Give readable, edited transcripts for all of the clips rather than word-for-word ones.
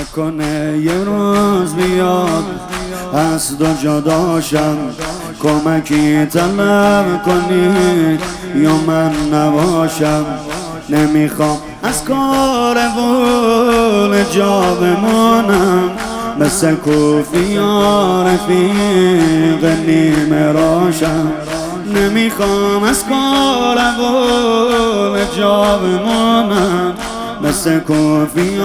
نکنه یه روز بیاد از دو جداشم، کمکی طلب کنی یا من نباشم. نمیخوام از کار وول جا بمانم، مثل کوفی رفیق نیمه راشم. نمیخوام از کار وول جا بمانم، مثل کوفی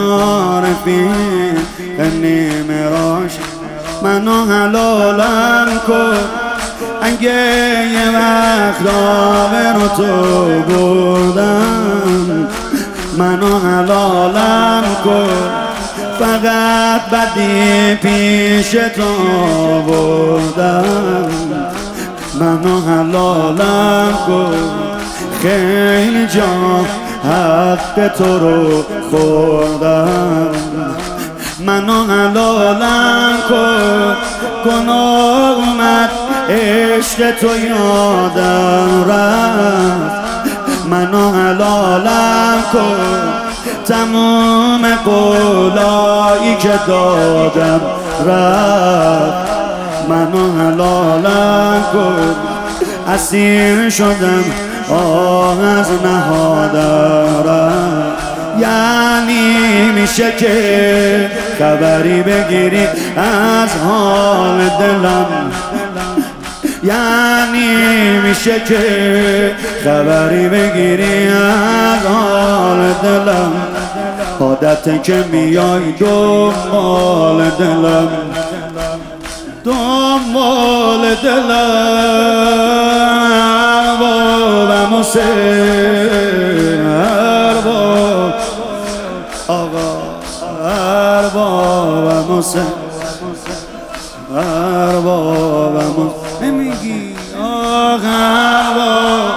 رفیق نیمه راشم. منو حلالم کن اگه یه وقت آبرو تو بردم. منو حلالم کن فقط بدی پیش تو بردم. منو حلالم کن خیلی جا حق تو رو خوردم. منو حلالم کن گناه اومد عشق تو یادم رفت. منو حلالم کن تموم قولایی که دادم رفت. منو حلالم کن اسیر شدم آه از نهادم رفت. یعنی میشه که خبری بگیری از حال دلم، یعنی میشه که خبری بگیری از حال دلم. عادته که میای دنبال دلم، دنبال دلم بابم حسین ارباب آقا اربابم حسین اربابم نمیگی آقا ارباب.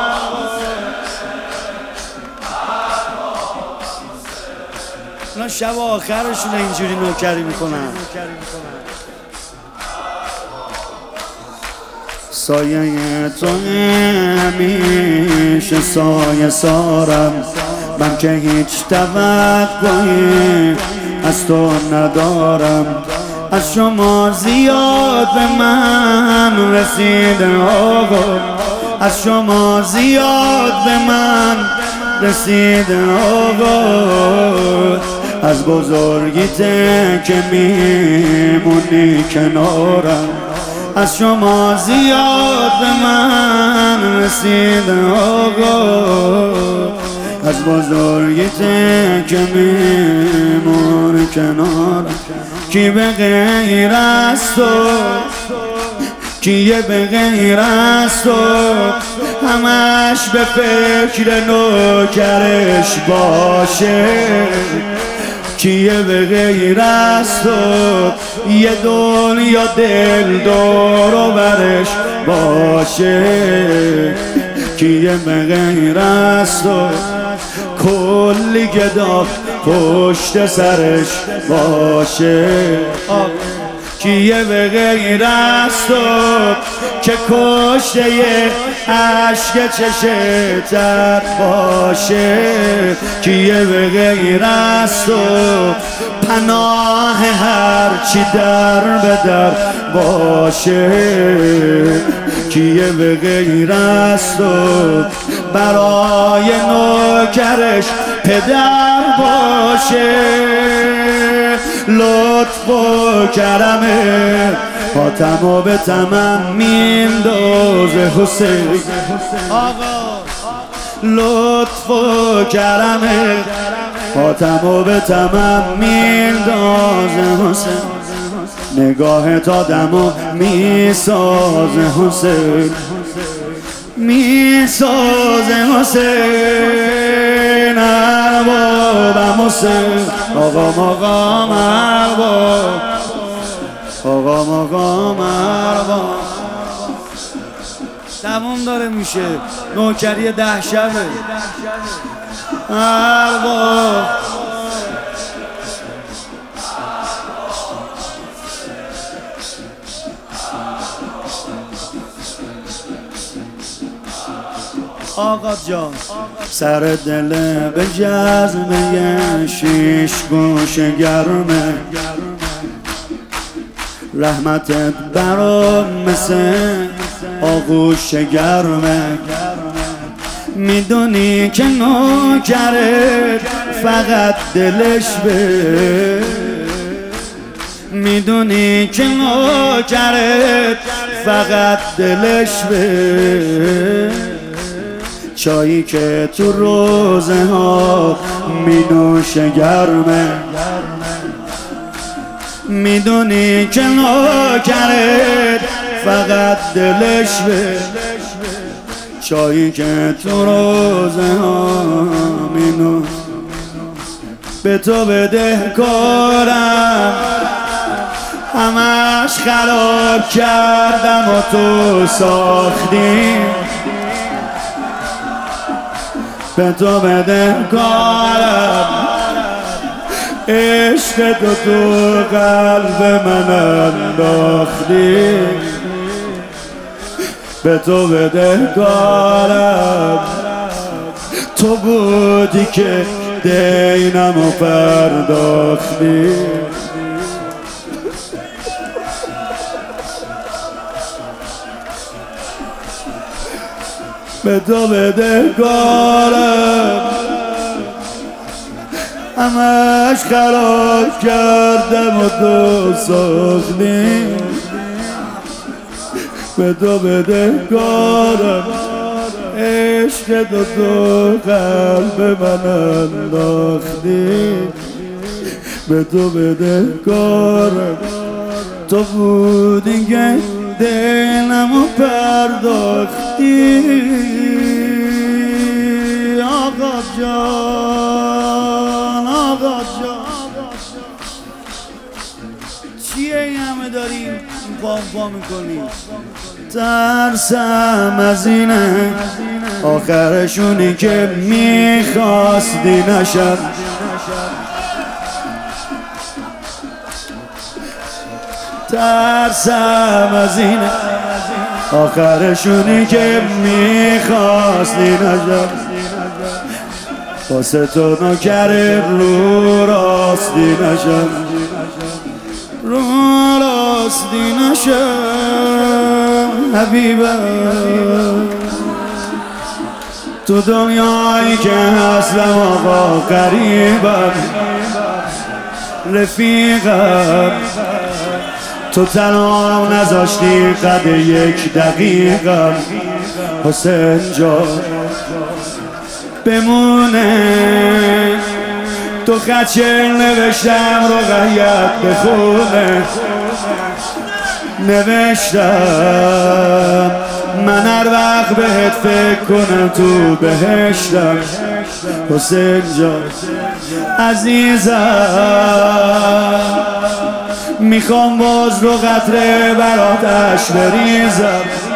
اونا شب آخرشون اینجوری نوکری میکنن. سایه تو همیشه سایه سارم، من که هیچ توقعی از تو ندارم. از شما زیاد به من رسیده آقا، از شما زیاد به من رسیده آقا. از بزرگیته که میمونی کنارم، از شما زیاد به من رسیده آقا. از بزرگیته که میمونی کنارم. کی به غیر از تو، کیه به غیر از تو همش به فکر نوکرش باشه. کیه به غیر از تو یه دنیا دل دور و برش باشه. کیه به غیر از تو کلی گدا پشت سرش باشه. کیه به غیر از تو که کشته عشق چشتت باشه. کیه به غیر از تو پناه هرچی در به در باشه. کیه به غیر از تو برای نوکرش پدر باشه. لطف و کرمه حاتمو به تمام میندازه حسین آقا. لطف و کرمه حاتمو به تمام میندازه حسین. نگاهت آدمو میسازه حسین، میسازه حسین اربابم حسین. آقا مقام ارباب، آقا مقام ارباب. تموم داره میشه، نوکری 10 شبه ارباب. آقا جان سر دل به جزمه شیش گوش گرمه رحمتت برام مثل آغوش گرمه میدونی که نوکرت فقط دلش به میدونی که نوکرت فقط دلش به چایی که تو روزه ها می نوشه گرمه میدونی که نوکرت فقط دلش به چایی که تو روزه ها می نوشه به تو بدهکارم همش خراب کردم و تو ساختی به تو بدهکارم عشق تو قلب من انداختی به تو بدهکارم تو بودی که دینمو پرداختی به تو بدهکارم همش خراب کردم و تو ساختی به تو بدهکارم عشق تو قلب من انداختی به تو بدهکارم تو بودی که دلمو پرداختی آقا جان آقا جان چیه این همه داری پا میکنی ترسم از اینه آخرشونی که میخواستی نشد ترسم از اینه آخرشونی که میخواستی نشد واسه تو نوکر رو راستی نشد رو راستی نشد حبیبم تو دنیایی که هستم آقا قریبم رفیقم تو تنها نذاشتی قد یک دقیقم حسین جان بمونه تو خچه نوشتم رو غیت بخونه نوشتم من هر وقت بهت فکر کنم تو بهشتم حسین جان عزیزم میخوام باز رو قطره براتش بریزم